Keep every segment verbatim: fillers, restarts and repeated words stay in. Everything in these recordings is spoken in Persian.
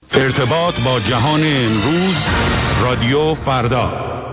ارتباط با جهان امروز، رادیو فردا.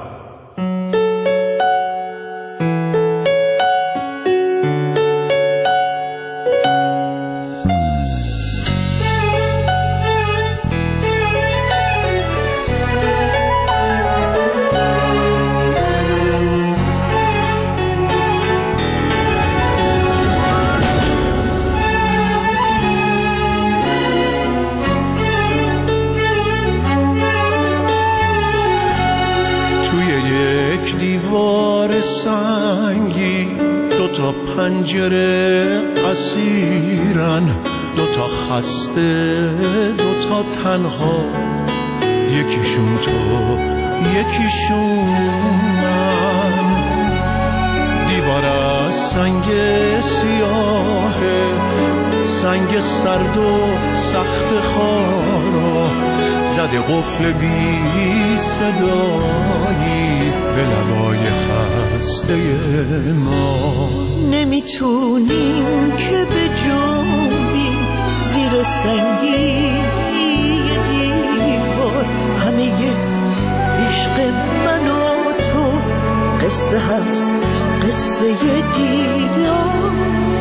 پنجره اسیرن، دوتا خسته دوتا تنها، یکیشون تو یکیشون من. دیوار از سنگ سیاه، سنگ سرد و سخت خارا، زده قفل بی صدایی به لبای خسته ما. نمیتونیم که به جنبیم زیر سنگین دیوار، همه عشق من و تو قصه هست، قصه دیدار.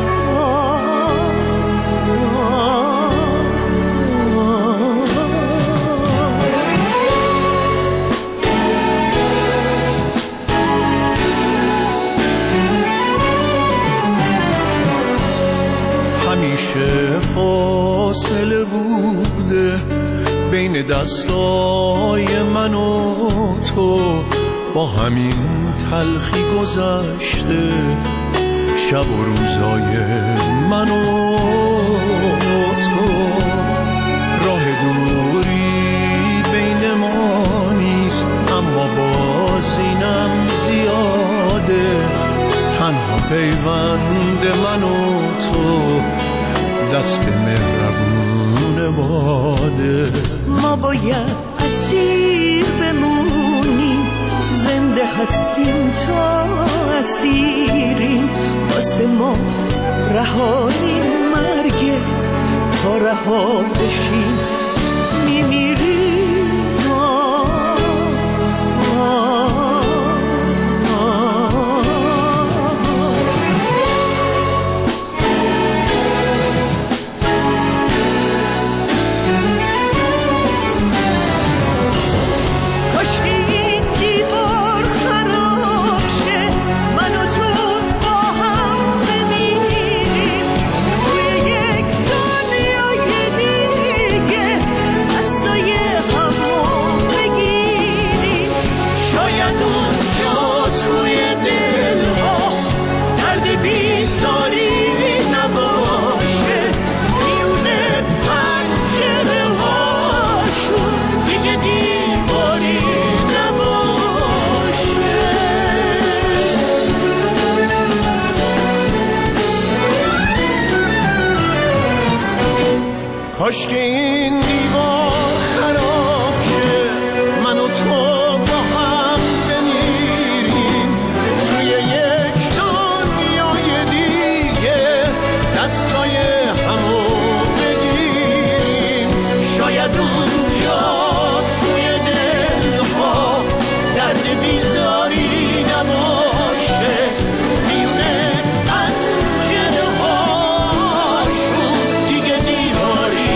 همیشه فاصله بوده بین دستای من و تو، با همین تلخی گذشته شب و روزای من و تو. راه دوری بین ما نیست، اما باز اینم زیاده. تنها پیوند من و تو دست مهربون باده. ما باید اسیر بمونیم، زنده هستیم تا اسیریم. واسه ما رهاییم مرگه، تا رها بشیم میمیریم. کاش که این دیوار خراب شه، من و تو با هم بمیریم توی یک دنیای دیگه، دستای همو بگیریم. شاید اونجا توی دلها درد بیزاری نباشه، میونه پنجره هاشون دیگه دیواری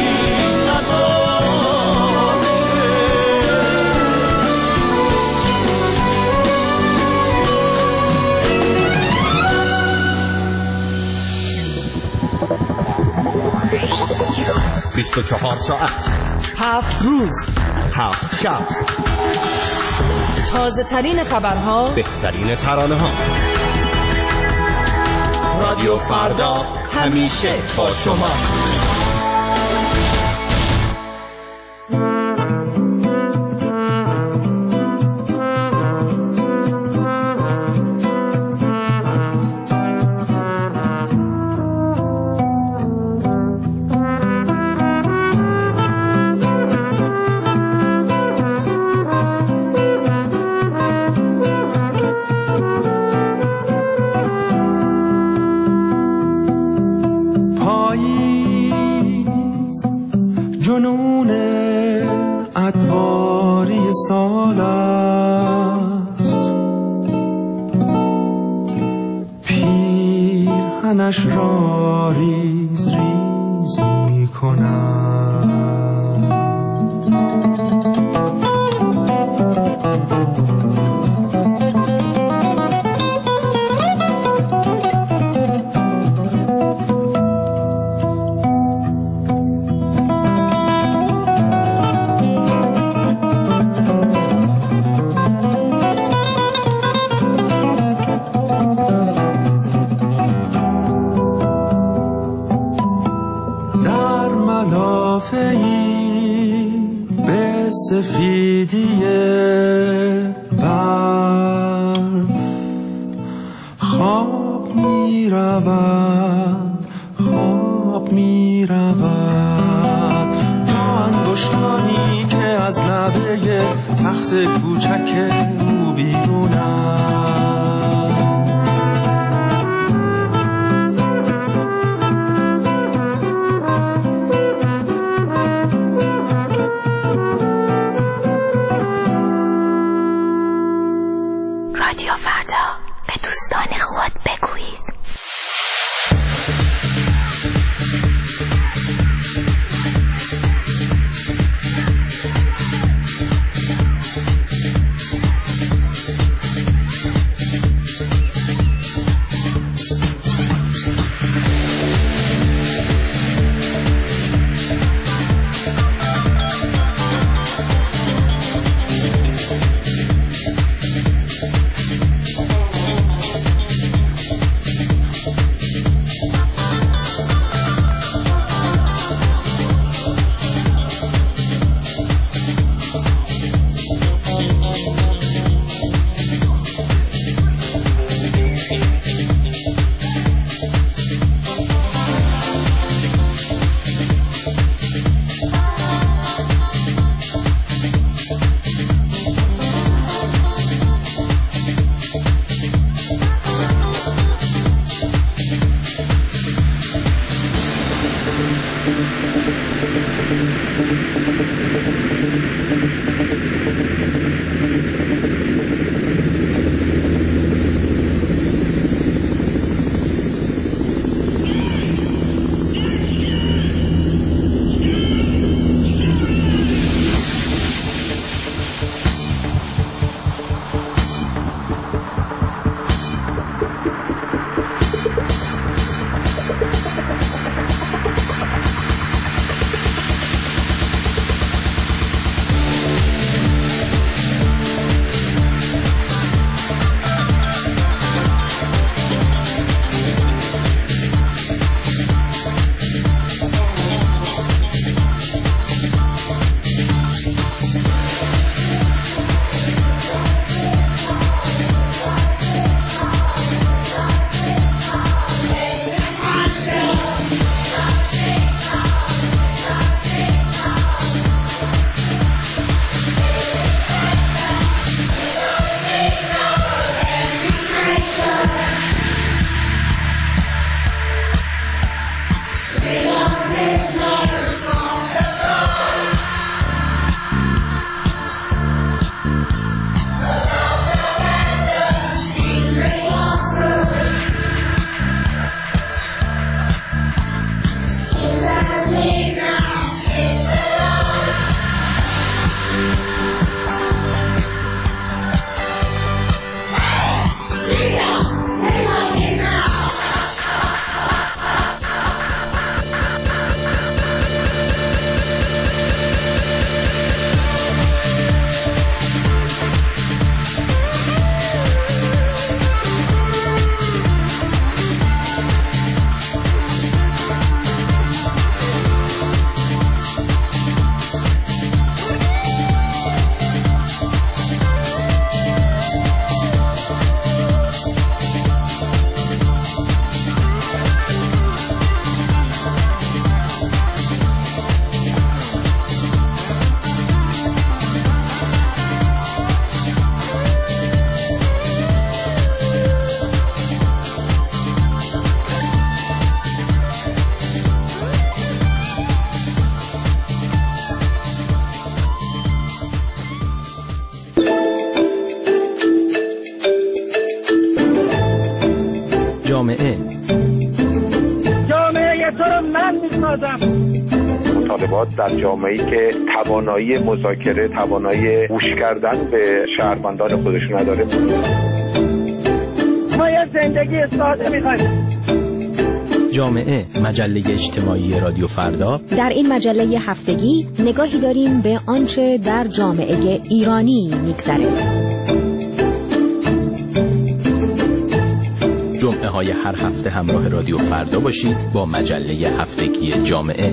بیست و چهار ساعت، هفت روز، هفت شب، تازه ترین خبرها، بهترین ترانه ها. رادیو فردا همیشه با شماست. جنون ادواری سال است، پیرهنش را ریز ریز می کند. به سفیدی برف خواب می رود، خواب می رود تا انگشتانی که از لبه تخت کوچک او بیرون است. رادیو فردا، به دوستان خود بگویید. جامعه جامعه تو رو من میسازم. مطالبات در جامعه‌ای که توانایی مذاکره، توانایی گوش کردن به شهروندان خودش نداره. ما یه زندگی ساده می‌خوایم. جامعه، مجله اجتماعی رادیو فردا. در این مجله هفتگی نگاهی داریم به آنچه در جامعه ایرانی می‌گذره. جمعه های هر هفته همراه رادیو فردا باشید با مجله هفتگی جامعه.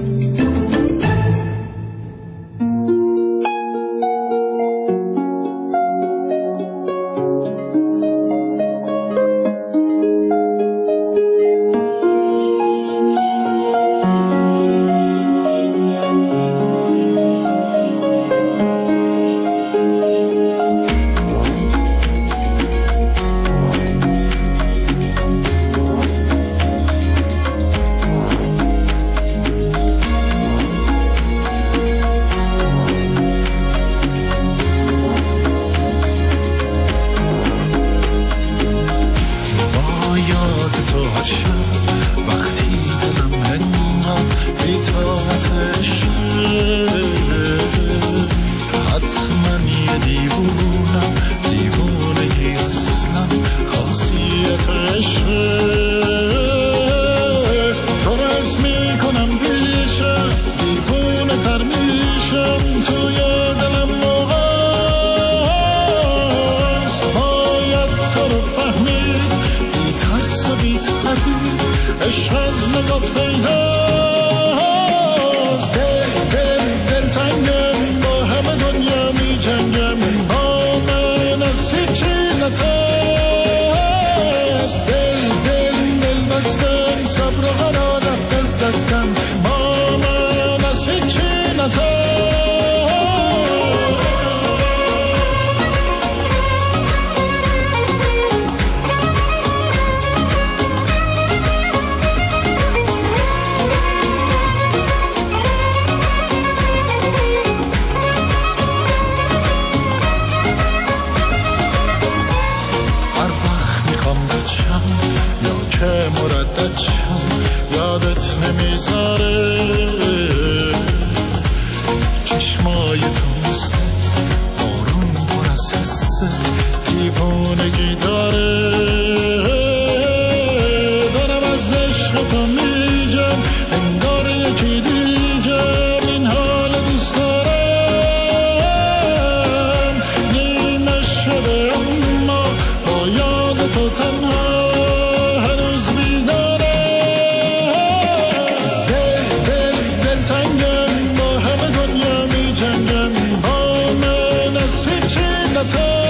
تا